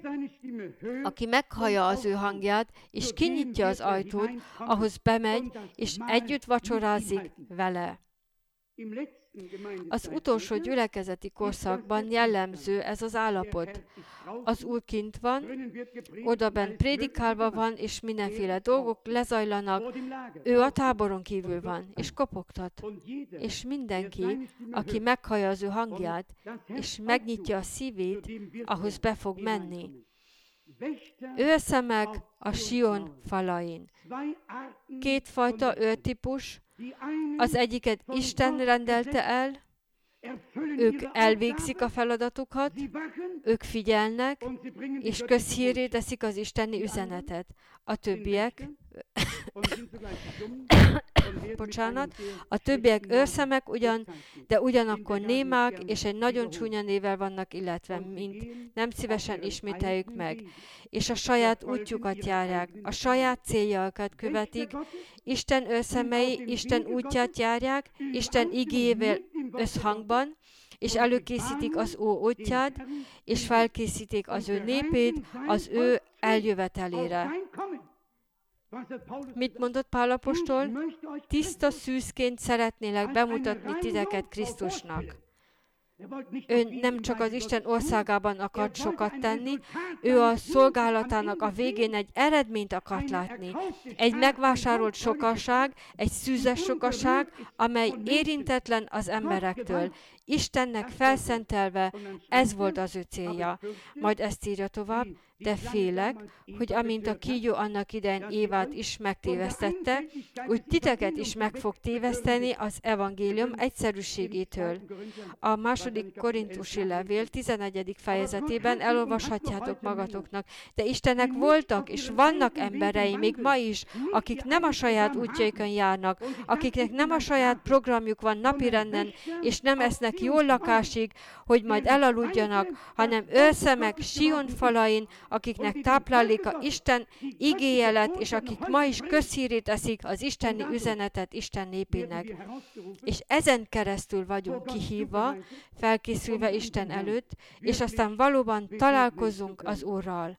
Aki meghallja az ő hangját, és kinyitja az ajtót, ahhoz bemegy, és együtt vacsorázik vele. Az utolsó gyülekezeti korszakban jellemző ez az állapot. Az Úr kint van, odaben prédikálva van, és mindenféle dolgok lezajlanak, ő a táboron kívül van, és kopogtat. És mindenki, aki meghallja az ő hangját, és megnyitja a szívét, ahhoz be fog menni. Őrszemek a Sion falain. Kétfajta őrtípus, az egyiket Isten rendelte el, ők elvégzik a feladatukat, ők figyelnek, és közhírré teszik az isteni üzenetet. A többiek, a többiek őrszemek ugyan, de ugyanakkor némák, és egy nagyon csúnya névvel vannak illetve, mint nem szívesen ismételjük meg, és a saját útjukat járják, a saját céljukat követik, Isten őrszemei Isten útját járják, Isten igéjével összhangban, és előkészítik az ő útját, és felkészítik az ő népét az ő eljövetelére. Mit mondott Pál apostol? Tiszta szűzként szeretnélek bemutatni titeket Krisztusnak. Ő nem csak az Isten országában akart sokat tenni, ő a szolgálatának a végén egy eredményt akart látni. Egy megvásárolt sokaság, egy szűzes sokaság, amely érintetlen az emberektől. Istennek felszentelve, ez volt az ő célja. Majd ezt írja tovább, de félek, hogy amint a kígyó annak idején Évát is megtévesztette, úgy titeket is meg fog téveszteni az evangélium egyszerűségétől. A 2. Korintusi levél 11. fejezetében elolvashatjátok magatoknak, de Istennek voltak és vannak emberei még ma is, akik nem a saját útjaikon járnak, akiknek nem a saját programjuk van napirenden, és nem esznek jól lakásig, hogy majd elaludjanak, hanem őrszemek Sion falain, akiknek tápláléka Isten igéje lett, és akik ma is közhírét teszik az isteni üzenetet Isten népének. És ezen keresztül vagyunk kihívva, felkészülve Isten előtt, és aztán valóban találkozunk az Úrral.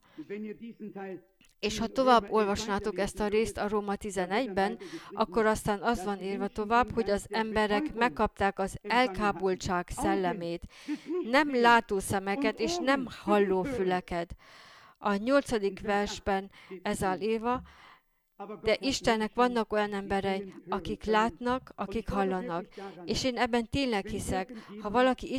És ha tovább olvasnátok ezt a részt a Róma 11-ben, akkor aztán az van írva tovább, hogy az emberek megkapták az elkábultság szellemét, nem látószemeket és nem hallófüleket. A 8. versben ez áll írva, de Istennek vannak olyan emberei, akik látnak, akik hallanak. És én ebben tényleg hiszek, ha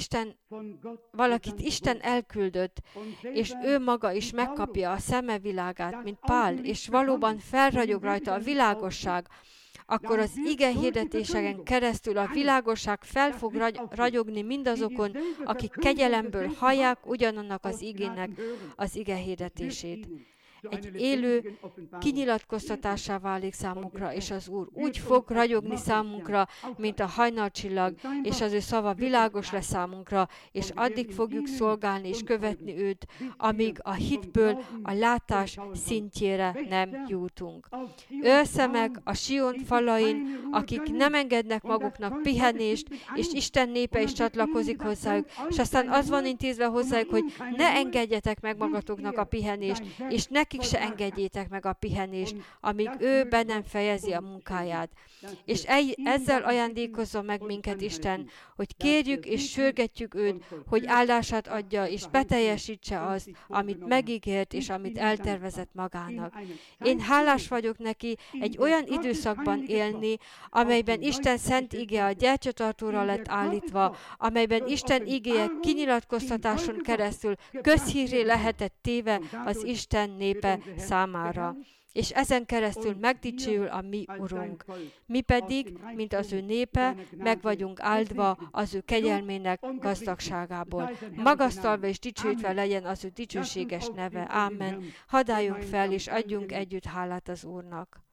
valakit Isten elküldött, és ő maga is megkapja a szeme világát, mint Pál, és valóban felragyog rajta a világosság, akkor az ige hirdetéseken keresztül a világosság fel fog ragyogni mindazokon, akik kegyelemből hallják ugyanannak az igének az ige hirdetését. Egy élő kinyilatkoztatásá válik számunkra, és az Úr úgy fog ragyogni számunkra, mint a hajnalcsillag, és az ő szava világos lesz számunkra, és addig fogjuk szolgálni és követni őt, amíg a hitből a látás szintjére nem jutunk. Őrszemek a Sion falain, akik nem engednek maguknak pihenést, és Isten népe is csatlakozik hozzájuk, és aztán az van intézve hozzájuk, hogy ne engedjetek meg magatoknak a pihenést, és nekik se engedjétek meg a pihenést, amíg ő be nem fejezi a munkáját. És ezzel ajándékozza meg minket Isten, hogy kérjük és sürgetjük őt, hogy áldását adja, és beteljesítse azt, amit megígért, és amit eltervezett magának. Én hálás vagyok neki egy olyan időszakban élni, amelyben Isten szent igéje a gyertyatartóra lett állítva, amelyben Isten igéje kinyilatkoztatáson keresztül közhírré lehetett téve az Isten népe számára. És ezen keresztül megdicsőül a mi Urunk. Mi pedig, mint az ő népe, meg vagyunk áldva az ő kegyelmének gazdagságából. Magasztalva és dicsőítve legyen az ő dicsőséges neve. Ámen. Hadd álljunk fel, és adjunk együtt hálát az Úrnak.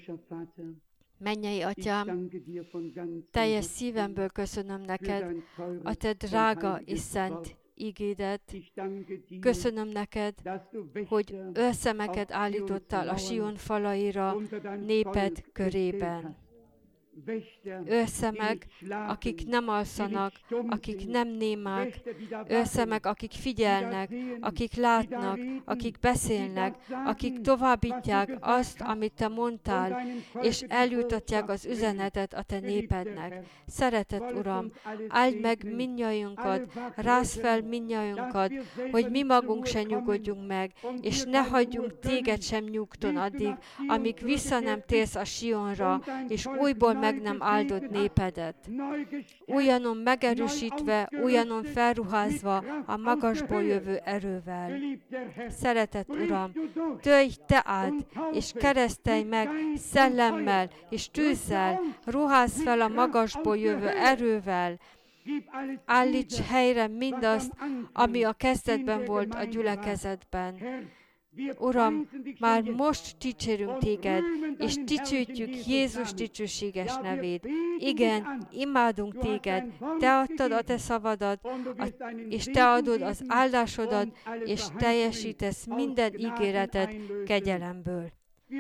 Mennyei Atyám, teljes szívemből köszönöm neked a te drága és szent igédet. Köszönöm neked, hogy őrszemeket állítottál a Sion falaira néped körében. őrsze meg, akik nem alszanak, akik nem némák, őrsze meg, akik figyelnek, akik látnak, akik beszélnek, akik továbbítják azt, amit te mondtál, és eljutatják az üzenetet a te népednek. Szeretett Uram, áld meg mindnyájunkat, rázd fel mindnyájunkat, hogy mi magunk se nyugodjunk meg, és ne hagyjunk téged sem nyugton addig, amíg vissza nem térsz a Sionra, és újból meg nem áldod népedet. Újonnan megerősítve, újonnan felruházva a magasból jövő erővel. Szeretett Uram, törj te át, és keresztelj meg szellemmel és tűzzel, ruházz fel a magasból jövő erővel, állíts helyre mindazt, ami a kezdetben volt a gyülekezetben. Uram, már most dicsérünk téged, és dicsőítjük Jézus dicsőséges nevét. Igen, imádunk téged, te adtad a te szavadat, és te adod az áldásodat, és teljesítesz minden ígéretet kegyelemből.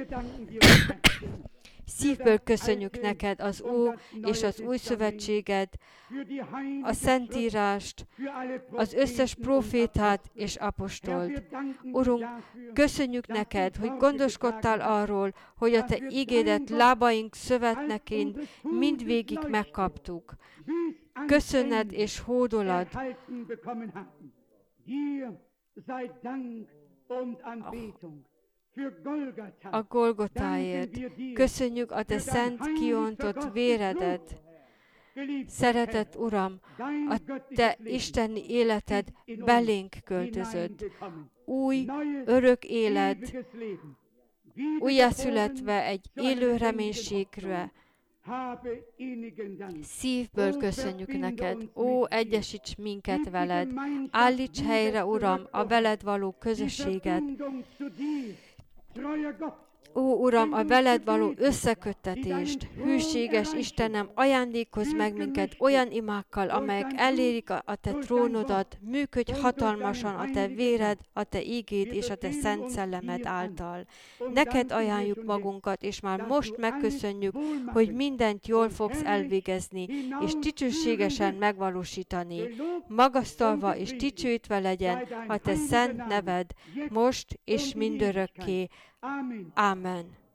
Szívből köszönjük neked az Ó és az Új Szövetséget, a Szentírást, az összes prófétát és apostolt. Urunk, köszönjük neked, hogy gondoskodtál arról, hogy a te ígédet lábaink szövetneként mindvégig megkaptuk. Köszöned és hódolad. A Golgotáért. Köszönjük a te szent kiontott véredet. Szeretett Uram, a te isteni életed belénk költözött. Új, örök élet, újjászületve egy élő reménységre. Szívből köszönjük neked. Ó, egyesíts minket veled. Állíts helyre, Uram, a veled való közösséget. Ó, Uram, a veled való összeköttetést, hűséges Istenem, ajándékozz meg minket olyan imákkal, amelyek elérik a te trónodat, működj hatalmasan a te véred, a te ígéd és a te szent szellemed által. Neked ajánljuk magunkat, és már most megköszönjük, hogy mindent jól fogsz elvégezni, és dicsőségesen megvalósítani. Magasztalva és dicsőítve legyen a te szent neved, most és mindörökké. Amen.